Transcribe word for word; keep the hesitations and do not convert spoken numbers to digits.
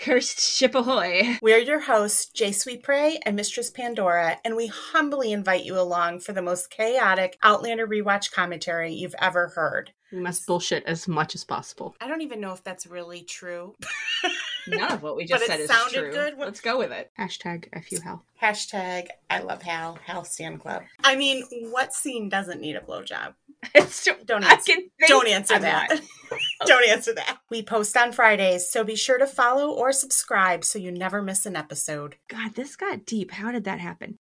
Cursed ship ahoy. We're your hosts, J. Sweet Prey and Mistress Pandora, and we humbly invite you along for the most chaotic Outlander rewatch commentary you've ever heard. We must bullshit as much as possible. I don't even know if that's really true. None of what we just But said it is sounded true. good. Let's go with it. Hashtag F you, Hal. Hashtag I love Hal. Hal Stan Club. I mean, what scene doesn't need a blowjob? So, Don't I answer, can think don't answer I'm that. not. Don't answer that. We post on Fridays, so be sure to follow or subscribe so you never miss an episode. God, this got deep. How did that happen?